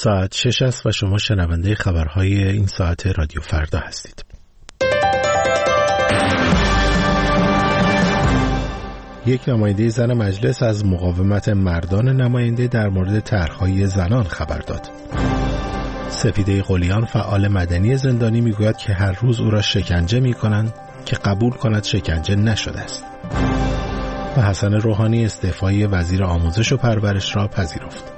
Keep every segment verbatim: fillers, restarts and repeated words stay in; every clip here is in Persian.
ساعت شش است و شما شنونده خبرهای این ساعت رادیو فردا هستید. یک نماینده زن مجلس از مقاومت مردان نماینده در مورد طرح‌های زنان خبر داد. سپیده قلیان فعال مدنی زندانی میگوید که هر روز او را شکنجه می‌کنند که قبول کند شکنجه نشده است. و حسن روحانی استعفای وزیر آموزش و پرورش را پذیرفت.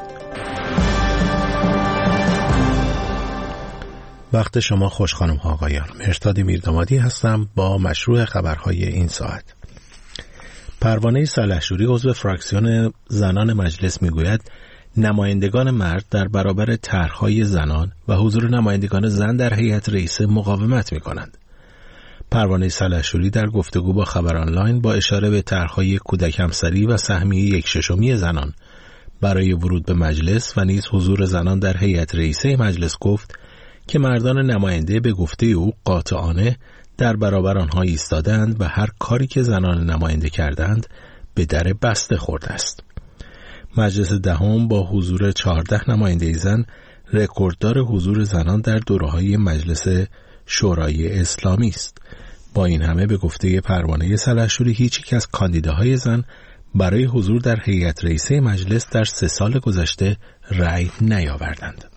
وقت شما خوش خانم ها آقایان. مهرداد میردامادی هستم با مشروع خبرهای این ساعت. پروانه سلحشوری عضو فراکسیون زنان مجلس میگوید نمایندگان مرد در برابر طرح‌های زنان و حضور نمایندگان زن در هیئت رئیسه مقاومت می‌کنند. پروانه سلحشوری در گفتگو با خبر آنلاین با اشاره به طرح‌های کودک همسری و سهمیه یک ششمی زنان برای ورود به مجلس و نیز حضور زنان در هیئت رئیسه مجلس گفت که مردان نماینده به گفته او قاطعانه در برابر آنها ایستادند و هر کاری که زنان نماینده کردند به در بسته خورده است. مجلس دهم با حضور چهارده نماینده زن رکورددار حضور زنان در دوره‌های مجلس شورای اسلامی است. با این همه به گفته پروانه سلحشوری هیچ یک از کاندیداهای زن برای حضور در هیئت رئیسه مجلس در سه سال گذشته رأی نیاوردند.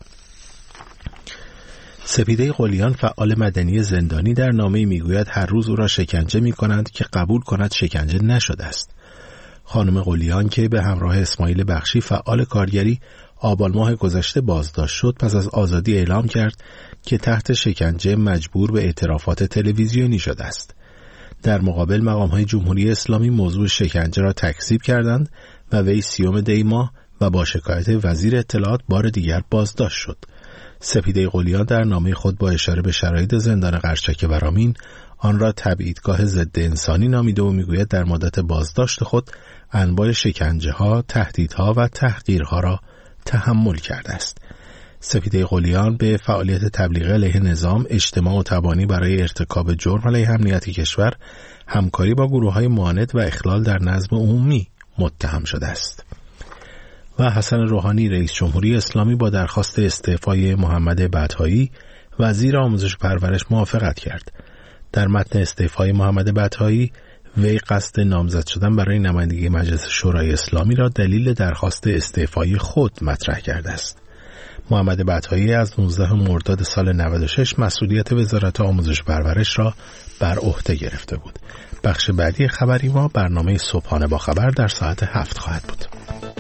سپیده قلیان فعال مدنی زندانی در نامه‌ای میگوید هر روز او را شکنجه می‌کنند که قبول کند شکنجه نشده است. خانم قلیان که به همراه اسماعیل بخشی فعال کارگری آبان ماه گذشته بازداشت شد پس از آزادی اعلام کرد که تحت شکنجه مجبور به اعترافات تلویزیونی شده است. در مقابل مقام‌های جمهوری اسلامی موضوع شکنجه را تکذیب کردند و وی سیوم دی ماه و با شکایت وزیر اطلاعات بار دیگر بازداشت شد. سپیده قلیان در نامه خود با اشاره به شرایط زندان قرچک و رامین آن را تبعیدگاه ضد انسانی نامیده و میگوید در مدت بازداشت خود انواع شکنجه‌ها، تهدیدها و تحقیرها را تحمل کرده است. سپیده قلیان به فعالیت تبلیغ علیه نظام، اجتماع و تبانی برای ارتکاب جرم علیه امنیت کشور، همکاری با گروه‌های معاند و اخلال در نظم عمومی متهم شده است. و حسن روحانی رئیس جمهوری اسلامی با درخواست استعفای محمد بطحایی وزیر آموزش و پرورش موافقت کرد. در متن استعفای محمد بطحایی وی قصد نامزد شدن برای نمایندگی مجلس شورای اسلامی را دلیل درخواست استعفای خود مطرح کرده است. محمد بطحایی از نوزدهم مرداد سال نود و شش مسئولیت وزارت آموزش و پرورش را بر عهده گرفته بود. بخش بعدی خبری ما برنامه صبحانه با خبر در ساعت هفت خواهد بود.